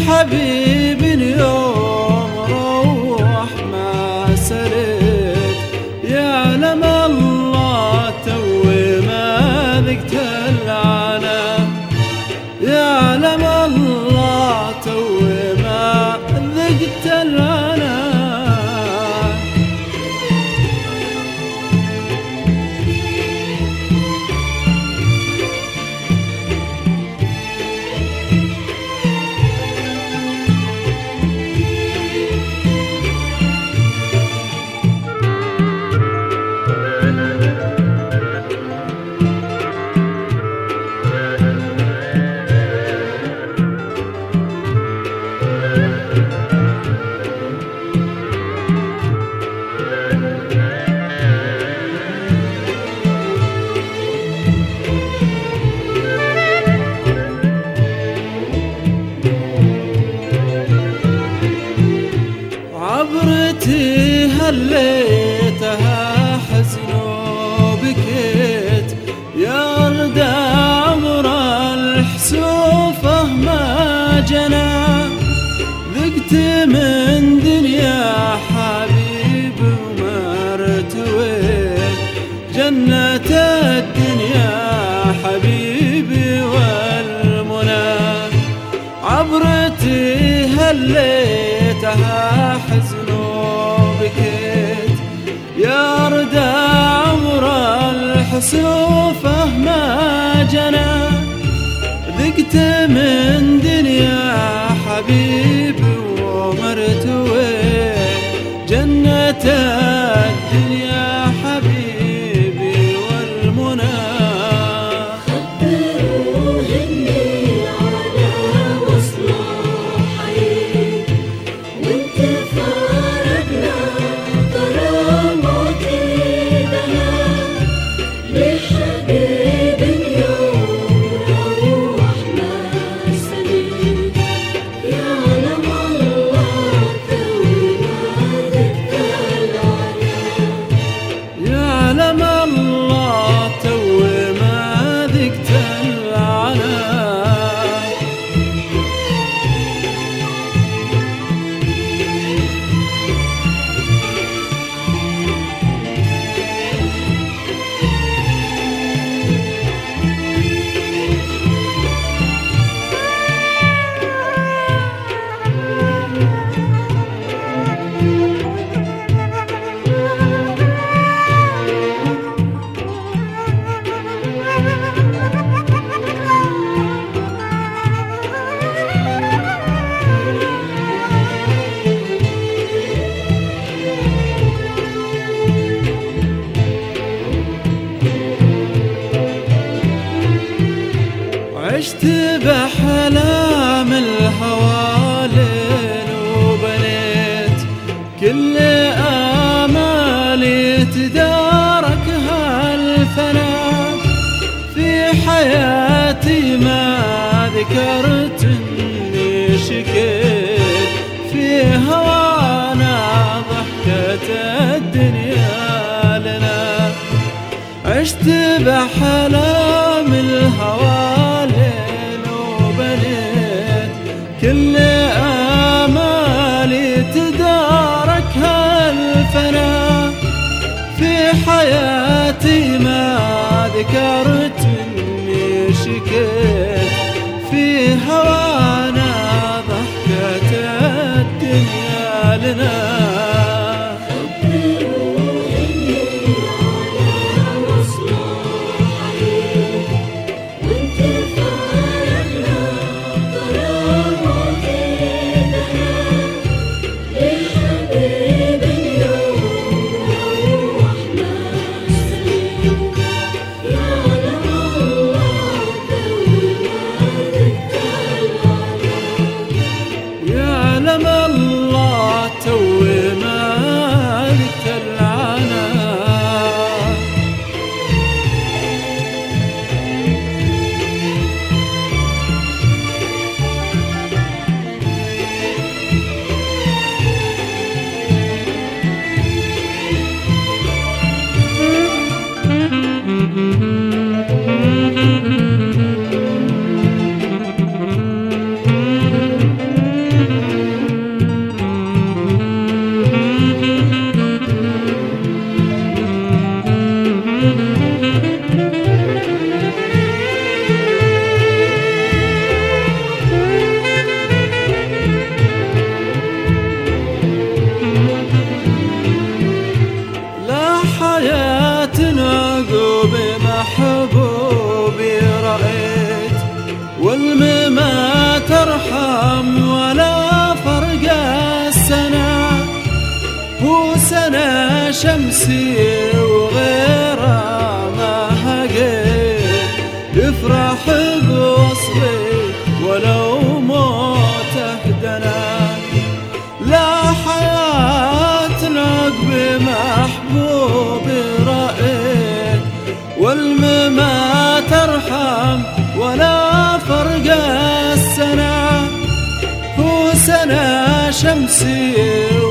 حبيب اليوم روح ما سليت، يعلم الله توي ما ذقت العنى، يعلم الله توي ما ذقت العنى. عبرتي هليتها حزن وبكيت، يا رد عمر الحسوفه ما جنى، ذقت من دنيا حبيب وما ارتويت، جنة الدنيا حبيبي والمنى. عبرتي هليتها حزن وبكيت، يا رد عمر الحسوفه ما جنى، ذقت من دنيا حبيبي وما ارتويت، جنة الدنيا حبيبي والمنى. يعلم الله توي ما ذقت العنى. عشت بأحلام الهوى ليل وبنيت، كل آمالي تداركها الفنا، في حياتي ما ذكرت إني شكيت، في هوانا ضحكت الدنيا لنا. عشت بأحلام الهوى كل آمالي تداركها الفنا، في حياتي ما ذكرت إني شكيت، في هوانا ضحكت الدنيا لنا. خبروهني على مصلحي شمسي وغيره ما هقيت يفرح بوصلي ولو موته دنا. لا حياة نقب محبوبي رأيت والمما ترحم ولا فرق السنة. هو سنة شمسي